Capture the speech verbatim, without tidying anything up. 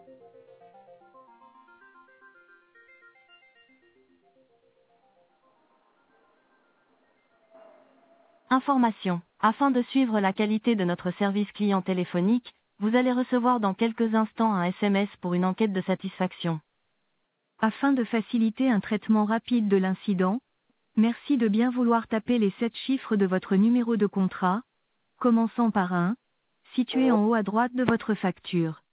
Information. Afin de suivre la qualité de notre service client téléphonique, vous allez recevoir dans quelques instants un S M S pour une enquête de satisfaction. Afin de faciliter un traitement rapide de l'incident, merci de bien vouloir taper les sept chiffres de votre numéro de contrat, commençant par un, situé en haut à droite de votre facture.